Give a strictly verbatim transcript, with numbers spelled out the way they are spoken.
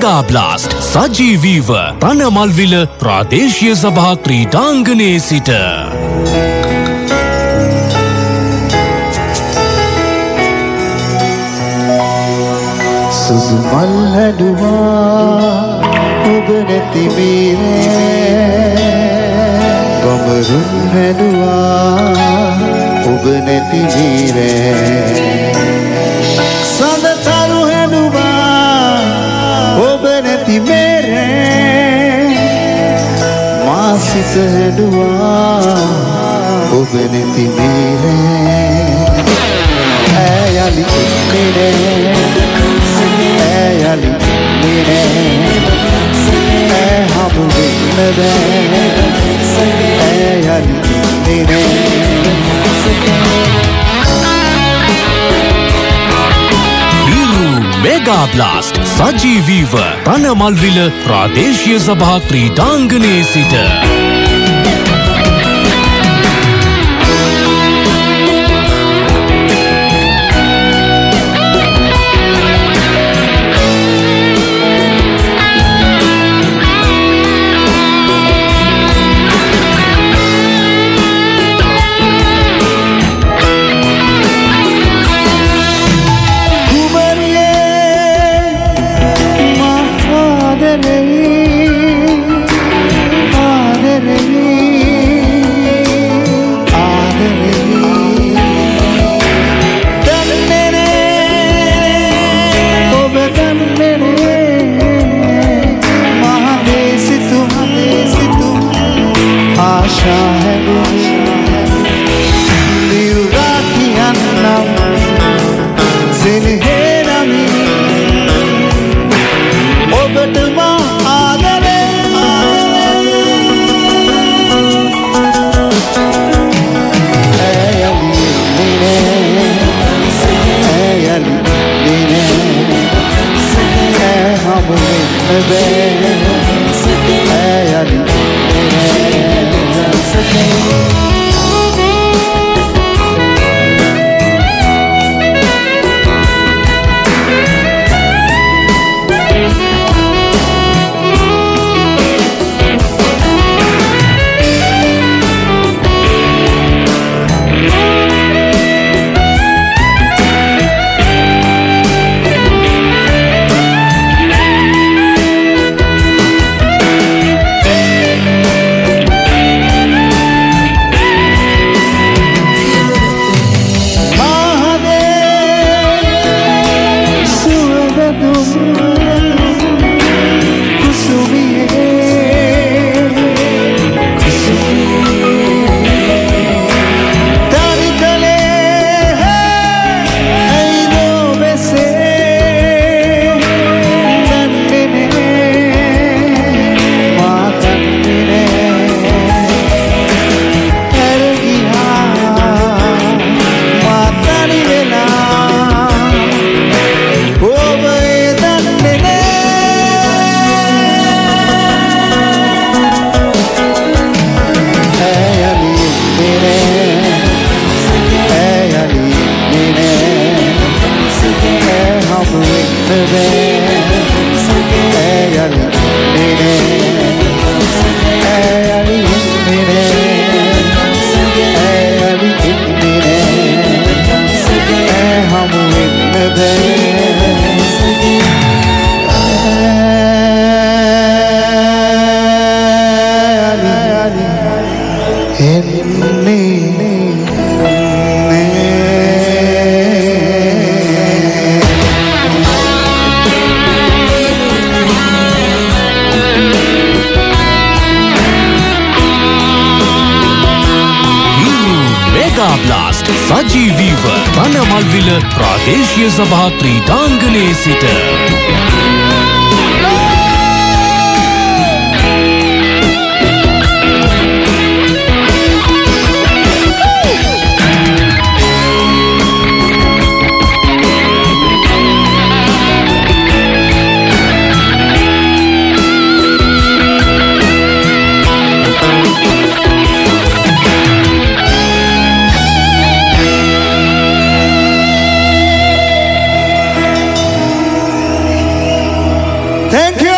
Mega blast සජීවීව රණමල්විල ප්‍රාදේශීය සභා ක්‍රීඩාංගණයේ සිට. සුදු මල් හැඩුවා ඔබ නැති මීරේ, ගොඹරුන් හැඩුවා ඔබ නැති මීරේ, සඳතරු හැඩුවා ඔබ නැති මීරේ, මා සිත හැඩුවා ඔබ නැති මීරේ. ඇයලි මීරේ ඇයලි මීරේ ඇ හමු වෙන්න බෑ, ඇයලි මීරේ. මෙගා බ්ලාස්ට් සජීවීව රණමල්විල ප්‍රාදේශීය සභා ක්‍රීඩාංගණයේ සිට. සජීවීව රණමල්විල ප්‍රාදේශීය සභා ක්‍රීඩාංගණයේ සිට. Thank you.